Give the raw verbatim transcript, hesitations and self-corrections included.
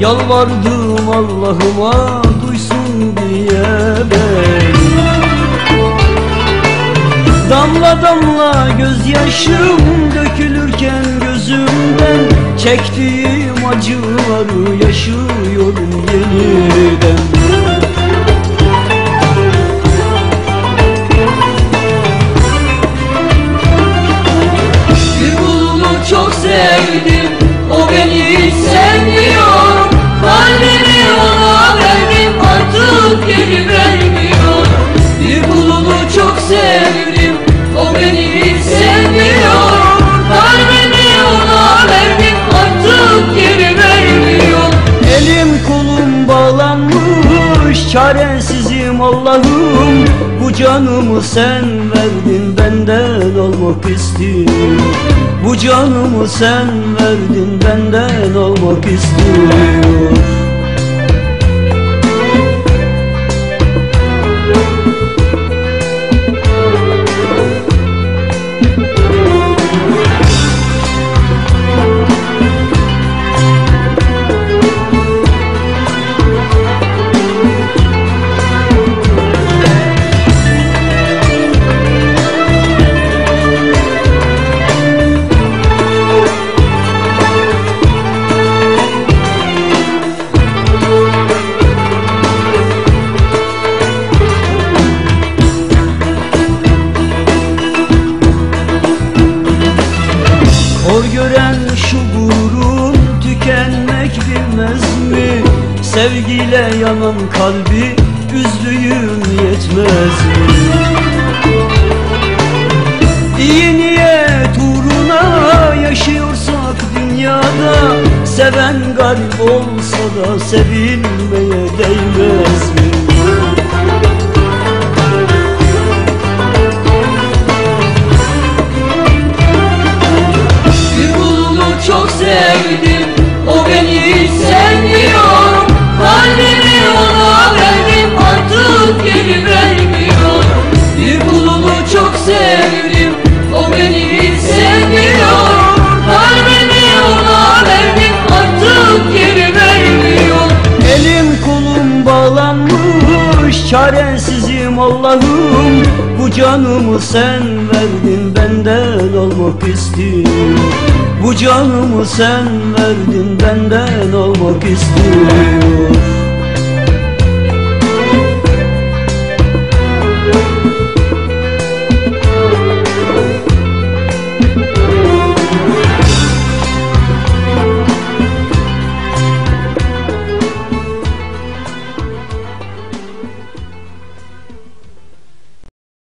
Yalvardım Allah'ıma duysun diye beni. Damla damla gözyaşım dökülürken gözümden, çektiğim acıları yaşıyorum yeniden. Bir kulunu çok sevdim, o beni hiç sevmiyor. Kalbimi ona verdim, artık geri vermiyor. Bir kulunu çok sevdim, o beni hiç sevmiyor. Kalbimi ona verdim, artık geri vermiyor. Elim kolum bağlanmış, çaresizim Allah'ım. Bu canımı sen verdin, benden almak istiyorum. Bu canımı sen verdin, benden almak istiyorum. Hor gören şu gururun tükenmek bilmez mi? Sevgiyle yanan kalbi üzdüğüm yetmez mi? İyi niyet uğruna yaşıyorsak dünyada, seven garip olsa da sevilmeye değmez mi? Çok sevdim, o beni hiç sevmiyor. Kalbimi ona verdim, artık geri vermiyor. Bir kulunu çok sevdim, o beni hiç sevmiyor. Kalbimi ona verdim, artık geri vermiyor. Elim kolum bağlanmış, çaresizim Allah'ım. Bu canımı sen verdin, benden almak istiyorum. Bu canımı sen verdin, benden almak istiyorum.